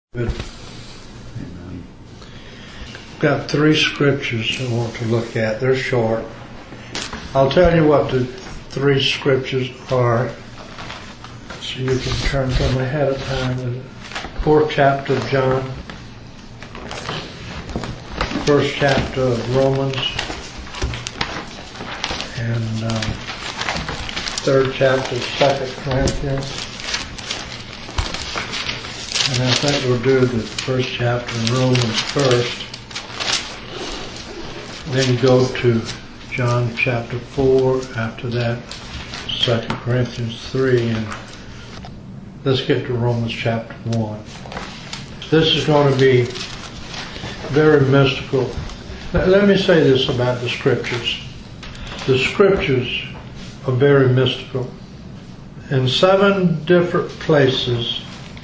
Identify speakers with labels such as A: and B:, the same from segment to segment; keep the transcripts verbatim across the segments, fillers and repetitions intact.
A: Good. Got three scriptures I want to look at. They're short. I'll tell you what the three scriptures are, so you can turn to them ahead of time. The fourth chapter of John, first chapter of Romans, and um, third chapter of Second Corinthians. And I think we'll do the first chapter in Romans first. Then go to John chapter four. After that, Second Corinthians three. And let's get to Romans chapter one. This is going to be very mystical. Let me say this about the scriptures. The scriptures are very mystical. In seven different places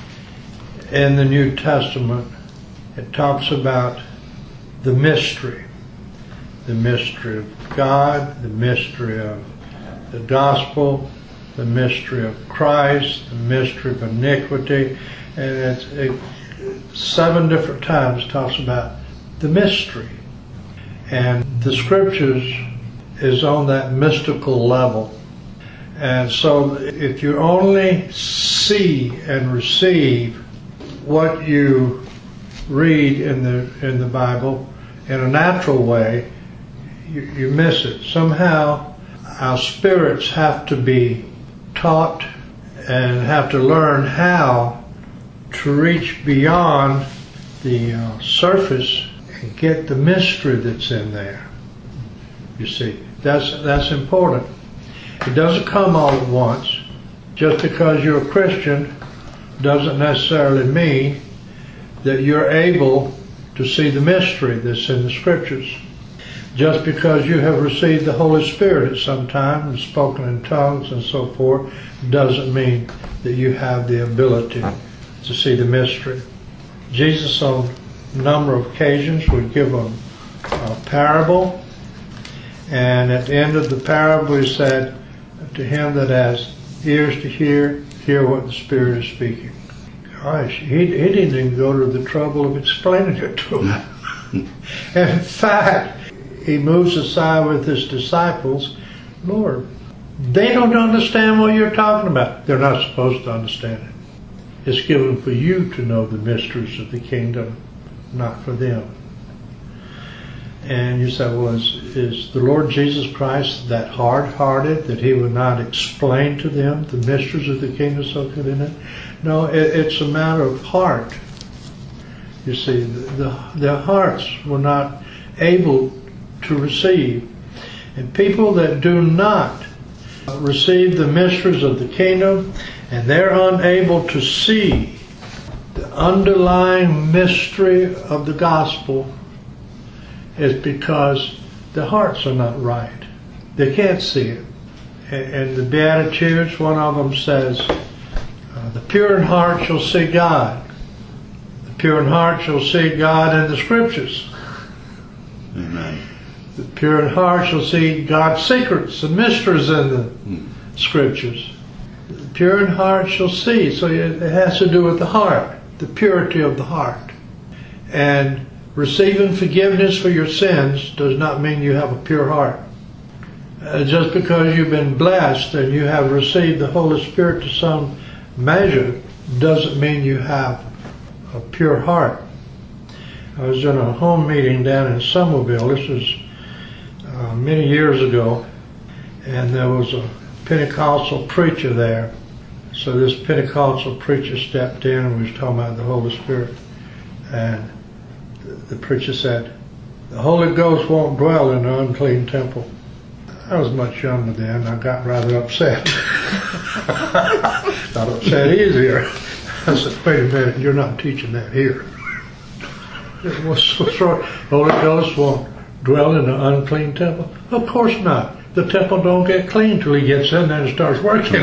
A: in the New Testament, it talks about the mystery. The mystery of God, the mystery of the gospel, the mystery of Christ, the mystery of iniquity. And it's, it, seven different times talks about the mystery. And the scriptures is on that mystical level. And so if you only see and receive what you read in the in the Bible in a natural way, you, you miss it. Somehow our spirits have to be taught and have to learn how to reach beyond the uh, surface and get the mystery that's in there. You see, that's that's important. It doesn't come all at once. Just because you're a Christian doesn't necessarily mean that you're able to see the mystery that's in the scriptures. Just because you have received the Holy Spirit at some time and spoken in tongues and so forth doesn't mean that you have the ability to see the mystery. Jesus on a number of occasions would give a, a parable, and at the end of the parable he said, to him that has ears to hear, hear what the Spirit is speaking. Gosh, he, he didn't even go to the trouble of explaining it to him. And in fact, he moves aside with his disciples. Lord, they don't understand what you're talking about. They're not supposed to understand it. It's given for you to know the mysteries of the kingdom, not for them. And you say, well, is, is the Lord Jesus Christ that hard-hearted that he would not explain to them the mysteries of the kingdom so good in it? No, it, it's a matter of heart. You see, the, the, their hearts were not able to receive. And people that do not receive the mysteries of the kingdom, and they're unable to see the underlying mystery of the gospel, is because the hearts are not right. They can't see it. And the Beatitudes, one of them says, uh, the pure in heart shall see God. The pure in heart shall see God in the scriptures.
B: Amen.
A: The pure in heart shall see God's secrets and mysteries in the mm. scriptures. The pure in heart shall see. So it has to do with the heart, the purity of the heart. And receiving forgiveness for your sins does not mean you have a pure heart. Uh, just because you've been blessed and you have received the Holy Spirit to some measure doesn't mean you have a pure heart. I was in a home meeting down in Somerville. This was uh, many years ago, and there was a Pentecostal preacher there. So this Pentecostal preacher stepped in and was talking about the Holy Spirit, and the preacher said, the Holy Ghost won't dwell in an unclean temple. I was much younger then. I got rather upset. Got upset easier. I said, wait a minute, you're not teaching that here. What's wrong? Holy Ghost won't dwell in an unclean temple? Of course not. The temple don't get clean till he gets in there and starts working.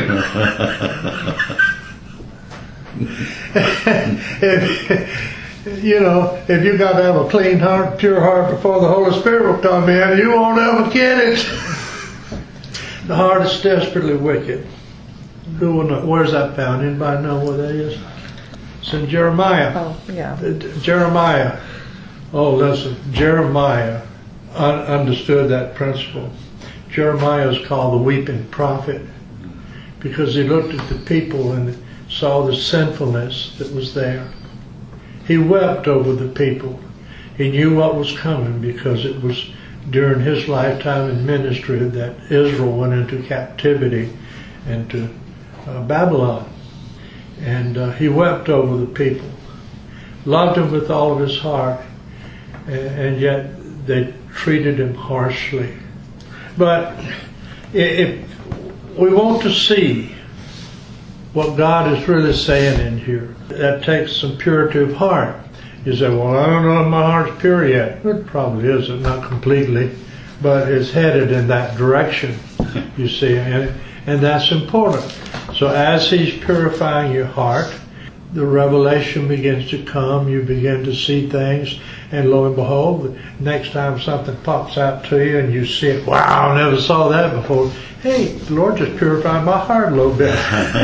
A: You know, if you got to have a clean heart, pure heart before the Holy Spirit will come in, you won't ever get it. The heart is desperately wicked. Who will know? Where's that found? Anybody know where that is? It's in Jeremiah.
C: Oh, yeah.
A: Jeremiah. Oh, listen. Jeremiah un- understood that principle. Jeremiah is called the weeping prophet because he looked at the people and saw the sinfulness that was there. He wept over the people. He knew what was coming because it was during his lifetime in ministry that Israel went into captivity into uh, Babylon. And uh, he wept over the people, loved them with all of his heart, and, and yet they treated him harshly. But if we want to see what God is really saying in here, that takes some purity of heart. You say, well, I don't know if my heart's pure yet. It probably isn't, not completely, but it's headed in that direction, you see, and, and that's important. So as He's purifying your heart, the revelation begins to come, you begin to see things, and lo and behold, next time something pops out to you and you see it, wow, I never saw that before. Hey, the Lord just purified my heart a little bit.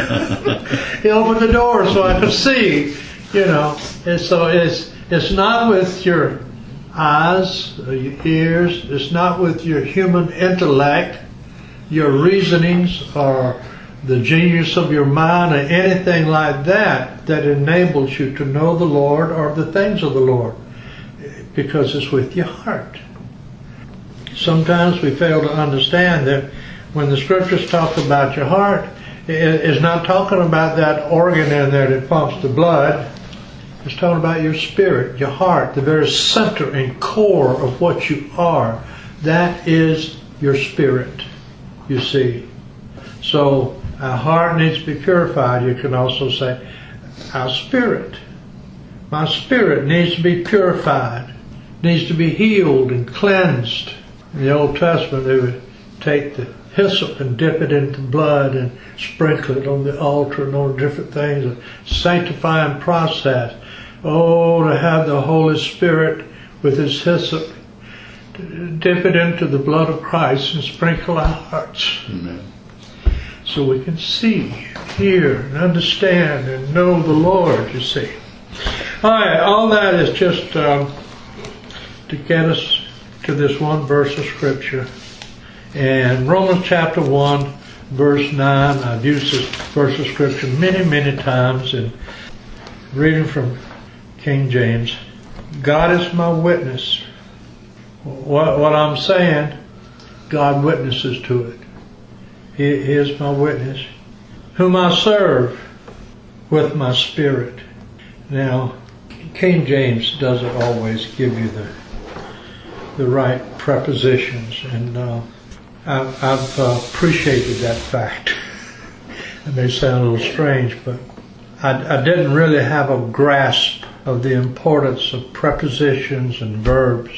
A: He opened the door so I could see, you know. And so it's it's not with your eyes or your ears, it's not with your human intellect, your reasonings, or the genius of your mind, or anything like that that enables you to know the Lord or the things of the Lord, because it's with your heart. Sometimes we fail to understand that when the scriptures talk about your heart, it's not talking about that organ in there that pumps the blood. It's talking about your spirit, your heart, the very center and core of what you are. That is your spirit, you see. So our heart needs to be purified. You can also say, our spirit. My spirit needs to be purified, needs to be healed and cleansed. In the Old Testament, they would take the hyssop and dip it into blood and sprinkle it on the altar and on different things. A sanctifying process. Oh, to have the Holy Spirit with His hyssop, dip it into the blood of Christ and sprinkle our hearts.
B: Amen.
A: So we can see, hear, and understand and know the Lord, you see. Alright, all that is just um, to get us to this one verse of Scripture. And Romans chapter one, verse nine, I've used this verse of Scripture many, many times, and reading from King James. God is my witness. What, what I'm saying, God witnesses to it. He, he is my witness, whom I serve with my spirit. Now, King James doesn't always give you the the right prepositions, and uh, I've, I've uh, appreciated that fact. It may sound a little strange, but I, I didn't really have a grasp of the importance of prepositions and verbs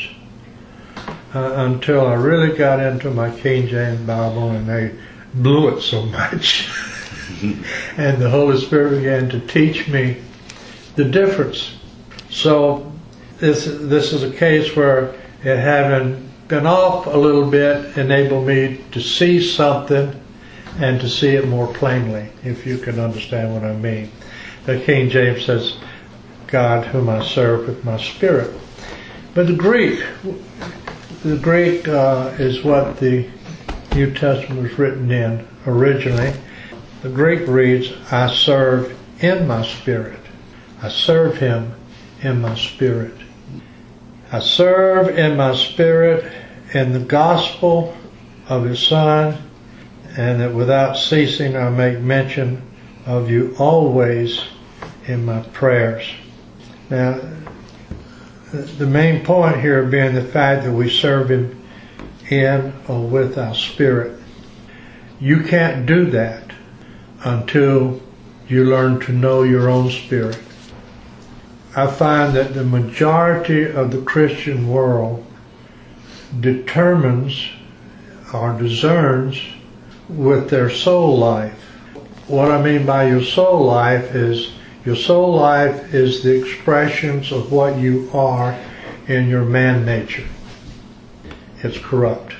A: uh, until I really got into my King James Bible, and they blew it so much. And the Holy Spirit began to teach me the difference. So this this is a case where it having been off a little bit enabled me to see something and to see it more plainly, if you can understand what I mean. The King James says, God whom I serve with my spirit. But the Greek, the Greek uh, is what the New Testament was written in originally. The Greek reads, I serve in my spirit. I serve Him in my spirit. I serve in my spirit in the gospel of His Son, and that without ceasing I make mention of you always in my prayers. Now, the main point here being the fact that we serve Him in or with our spirit. You can't do that until you learn to know your own spirit. I find that the majority of the Christian world determines or discerns with their soul life. What I mean by your soul life is your soul life is the expressions of what you are in your man nature. It's corrupt.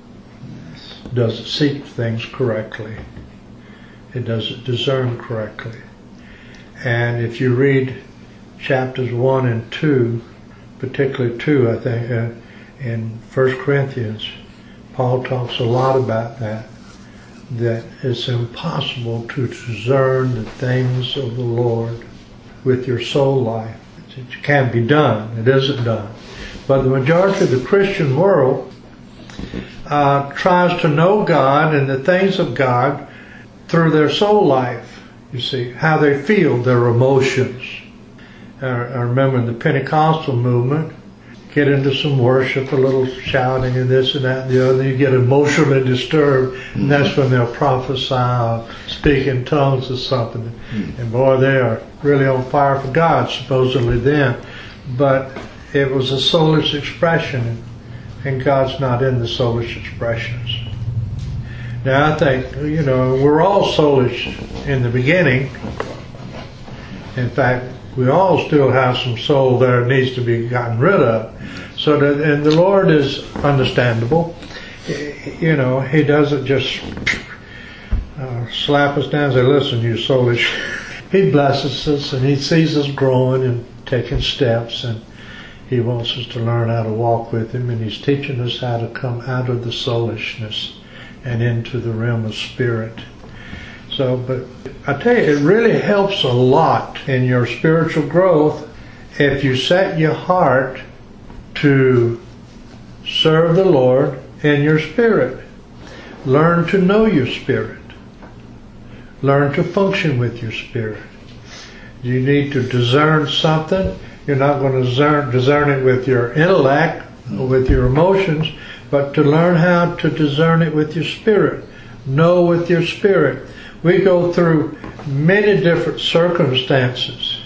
A: It doesn't seek things correctly. It doesn't discern correctly. And if you read chapters one and two, particularly two, I think, uh, in First Corinthians, Paul talks a lot about that, that it's impossible to discern the things of the Lord with your soul life. It can't be done. It isn't done. But the majority of the Christian world uh, tries to know God and the things of God through their soul life. You see, how they feel, their emotions. Uh, I remember in the Pentecostal movement, get into some worship, a little shouting and this and that and the other, you get emotionally disturbed, mm-hmm. and that's when they'll prophesy or speak in tongues or something. Mm-hmm. And boy, they are really on fire for God, supposedly then. But it was a soulish expression, and God's not in the soulish expressions. Now I think, you know, we're all soulish in the beginning. In fact, we all still have some soul there that needs to be gotten rid of. So that, and the Lord is understandable. You know, He doesn't just uh, slap us down and say, listen, you soulish. He blesses us and He sees us growing and taking steps, and He wants us to learn how to walk with Him, and He's teaching us how to come out of the soulishness and into the realm of spirit. So, but I tell you, it really helps a lot in your spiritual growth if you set your heart to serve the Lord in your spirit. Learn to know your spirit. Learn to function with your spirit. You need to discern something. You're not going to discern, discern it with your intellect or with your emotions, but to learn how to discern it with your spirit. Know with your spirit. We go through many different circumstances,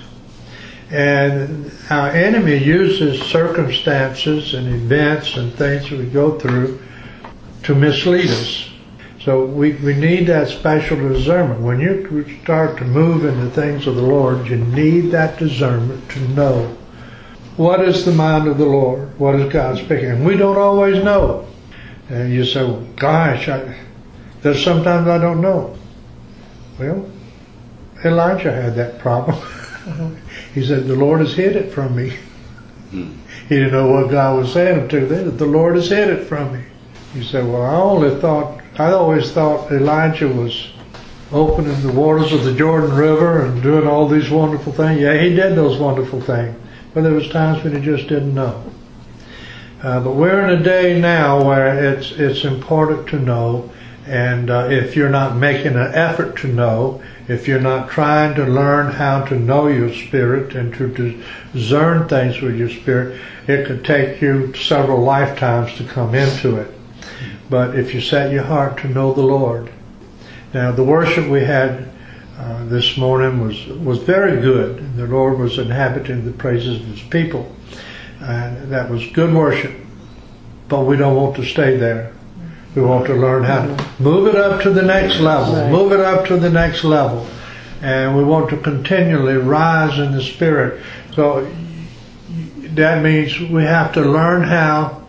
A: and our enemy uses circumstances and events and things that we go through to mislead us. So we, we need that special discernment. When you start to move into things of the Lord, you need that discernment to know what is the mind of the Lord, what is God speaking. And we don't always know. And you say, well, gosh, I, there's sometimes I don't know. Well, Elijah had that problem. He said, the Lord has hid it from me. Hmm. He didn't know what God was saying until then. The Lord has hid it from me. He said, well, I only thought, I always thought Elijah was opening the waters of the Jordan River and doing all these wonderful things. Yeah, he did those wonderful things. But there was times when he just didn't know. Uh, but we're in a day now where it's it's important to know. And uh, if you're not making an effort to know, if you're not trying to learn how to know your spirit and to discern things with your spirit, it could take you several lifetimes to come into it. But if you set your heart to know the Lord. Now, the worship we had uh, this morning was, was very good. The Lord was inhabiting the praises of His people. And that was good worship. But we don't want to stay there. We want to learn how to move it up to the next level, right. move it up to the next level. And we want to continually rise in the Spirit. So that means we have to learn how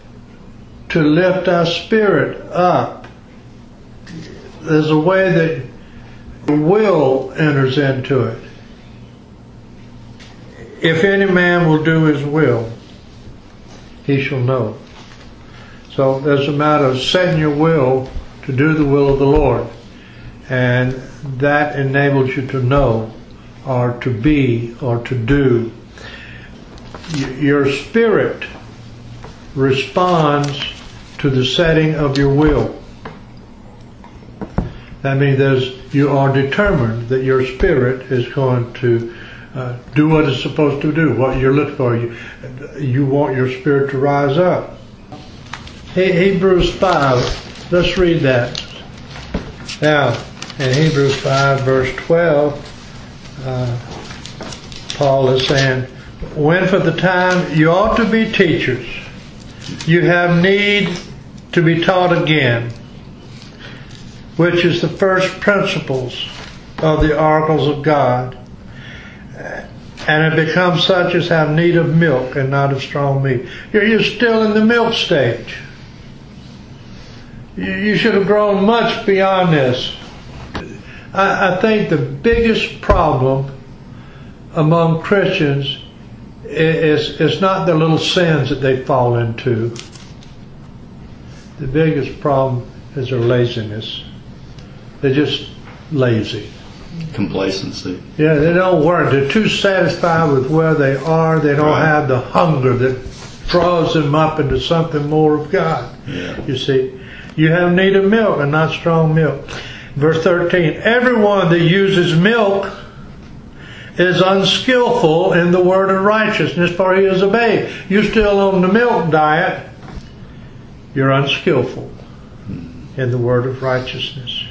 A: to lift our spirit up. There's a way that the will enters into it. If any man will do his will, he shall know. So there's a matter of setting your will to do the will of the Lord. And that enables you to know or to be or to do. Your spirit responds to the setting of your will. That means there's, you are determined that your spirit is going to uh, do what it's supposed to do, what you're looking for. You, you want your spirit to rise up. Hebrews five, let's read that. Now, in Hebrews five verse twelve, uh, Paul is saying, when for the time you ought to be teachers, you have need to be taught again, which is the first principles of the oracles of God, and it becomes such as have need of milk and not of strong meat. You're, you're still in the milk stage. You, you should have grown much beyond this. I, I think the biggest problem among Christians is, is not the little sins that they fall into. The biggest problem is their laziness. They're just lazy.
B: Complacency.
A: Yeah, they don't work. They're too satisfied with where they are. They don't
B: Right.
A: have the hunger that draws them up into something more of God.
B: Yeah.
A: You see, you have need of milk and not strong milk. Verse thirteen, everyone that uses milk is unskillful in the word of righteousness, for he is a babe. You're still on the milk diet. You're unskillful in the word of righteousness.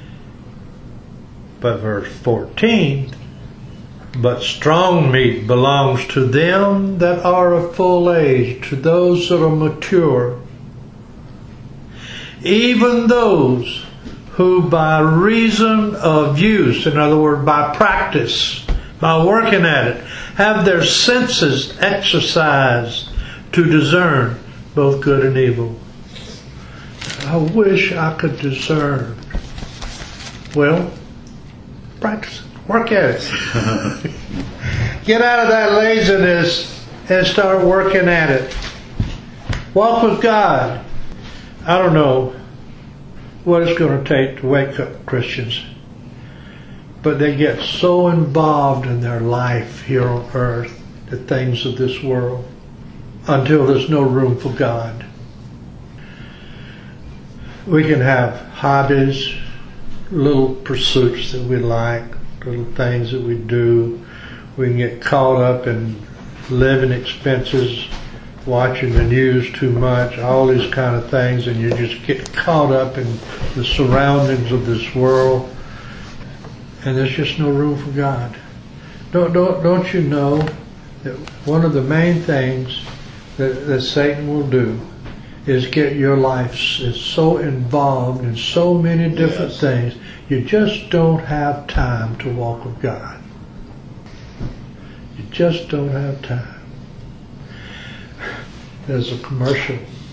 A: But verse fourteen, but strong meat belongs to them that are of full age, to those that are mature, even those who by reason of use, in other words, by practice, by working at it, have their senses exercised to discern both good and evil. I wish I could discern. Well, practice it. Work at it. Get out of that laziness and start working at it. Walk with God. I don't know what it's going to take to wake up Christians, but they get so involved in their life here on earth, the things of this world, until there's no room for God. We can have hobbies, little pursuits that we like, little things that we do. We can get caught up in living expenses, watching the news too much, all these kind of things, and you just get caught up in the surroundings of this world, and there's just no room for God. Don't don't don't you know that one of the main things that, that Satan will do is get your life is so involved in so many different
B: Yes.
A: things, you just don't have time to walk with God. You just don't have time. There's a commercial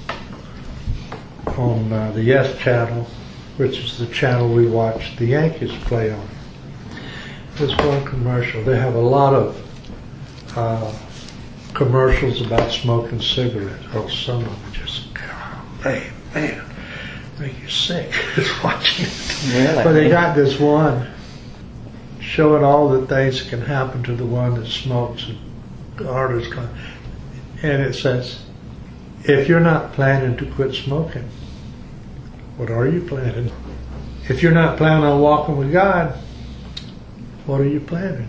A: on uh, the Yes channel, which is the channel we watch the Yankees play on. There's one commercial. They have a lot of uh, commercials about smoking cigarettes. Oh, some of them just, hey, man, make you sick just watching it.
C: Really?
A: But they got this one showing all the things that can happen to the one that smokes. And artists come, and it says, if you're not planning to quit smoking, what are you planning? If you're not planning on walking with God, what are you planning?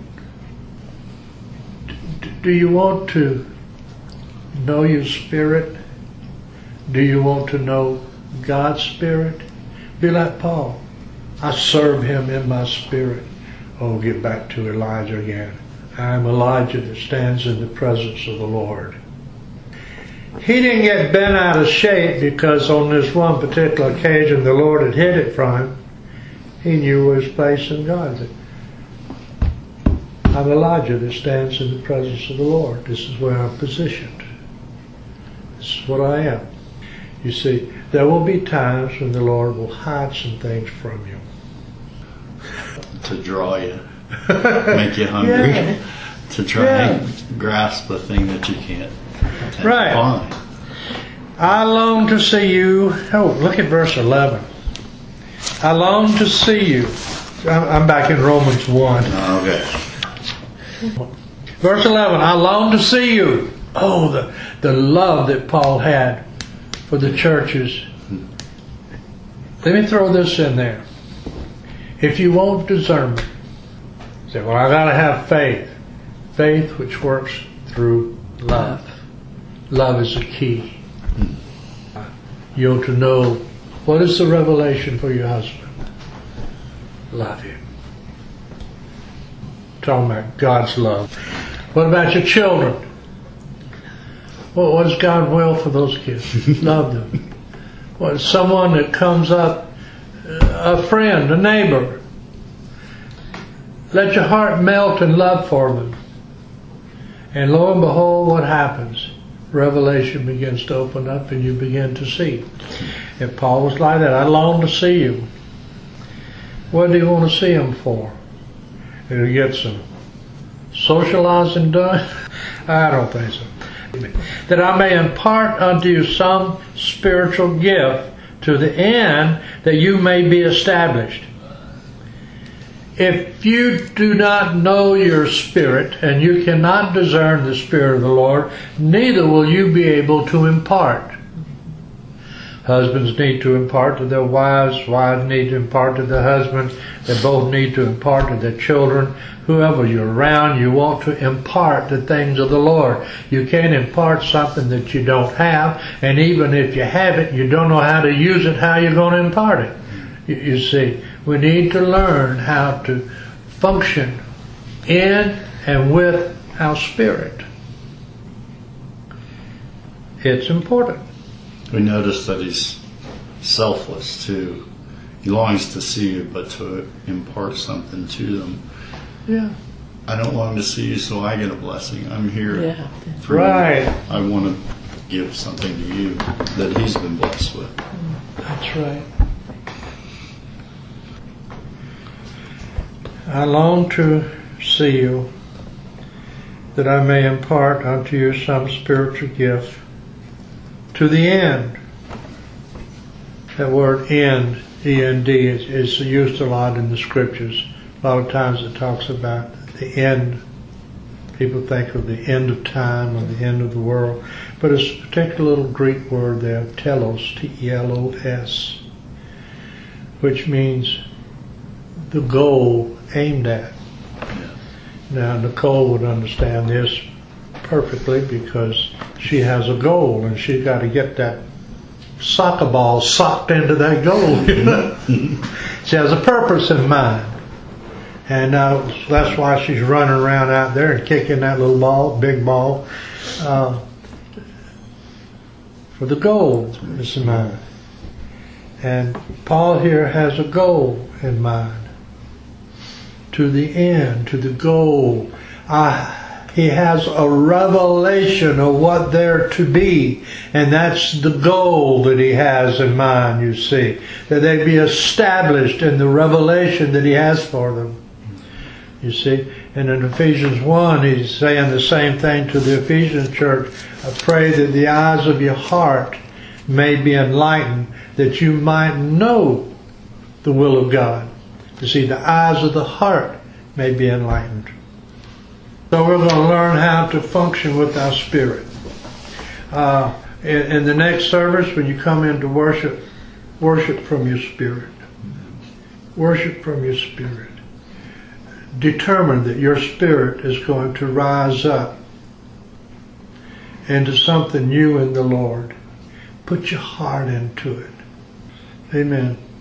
A: D- do you want to know your spirit? Do you want to know God's spirit? Be like Paul. I serve him in my spirit. Oh, get back to Elijah again. I am Elijah that stands in the presence of the Lord. He didn't get bent out of shape because on this one particular occasion the Lord had hid it from him. He knew his place in God. I'm Elijah that stands in the presence of the Lord. This is where I'm positioned. This is what I am. You see, there will be times when the Lord will hide some things from you.
B: To draw you, make you hungry,
A: Yeah.
B: to try
A: Yeah.
B: and grasp the thing that you can't tend to
A: Right.
B: find.
A: I long to see you. Oh, look at verse eleven. I long to see you. I'm I'm back in Romans one.
B: Oh, okay.
A: Verse eleven, I long to see you. Oh, the, the love that Paul had for the churches. Let me throw this in there. If you want discernment, say, well, I gotta have faith. Faith which works through love. Love is the key. You're to know, what is the revelation for your husband? Love him. Talking about God's love. What about your children? Well, what does God will for those kids? Love them. What, someone that comes up, a friend, a neighbor. Let your heart melt in love for them. And lo and behold, what happens? Revelation begins to open up and you begin to see. If Paul was like that, I long to see you. What do you want to see him for? And he gets some socializing done? I don't think so. That I may impart unto you some spiritual gift to the end that you may be established. If you do not know your spirit, and you cannot discern the Spirit of the Lord, neither will you be able to impart. Husbands need to impart to their wives, wives need to impart to their husbands, they both need to impart to their children. Whoever you're around, you want to impart the things of the Lord. You can't impart something that you don't have, and even if you have it, you don't know how to use it, how you're going to impart it. You, you see, we need to learn how to function in and with our spirit. It's important.
B: We notice that he's selfless too. He longs to see you, but to impart something to them.
A: Yeah.
B: I don't long to see you so I get a blessing. I'm here.
C: Yeah.
B: through
A: Right.
B: you. I want to give something to you that he's been blessed with.
A: That's right. I long to see you, that I may impart unto you some spiritual gift to the end. That word end, E N D, is, is used a lot in the scriptures. A lot of times it talks about the end. People think of the end of time or the end of the world. But it's a particular little Greek word there, telos, T E L O S, which means the goal aimed at. Now, Nicole would understand this perfectly because she has a goal and she's got to get that soccer ball socked into that goal. You know? She has a purpose in mind. And uh, that's why she's running around out there and kicking that little ball, big ball, uh, for the goal is in mind. And Paul here has a goal in mind. To the end, to the goal. Uh, he has a revelation of what they're to be. And that's the goal that he has in mind, you see. That they be established in the revelation that he has for them. You see, and in Ephesians one, he's saying the same thing to the Ephesian church. I pray that the eyes of your heart may be enlightened, that you might know the will of God. You see, the eyes of the heart may be enlightened. So we're going to learn how to function with our spirit. Uh, in, in the next service, when you come into worship, worship from your spirit. Worship from your spirit. Determine that your spirit is going to rise up into something new in the Lord. Put your heart into it. Amen.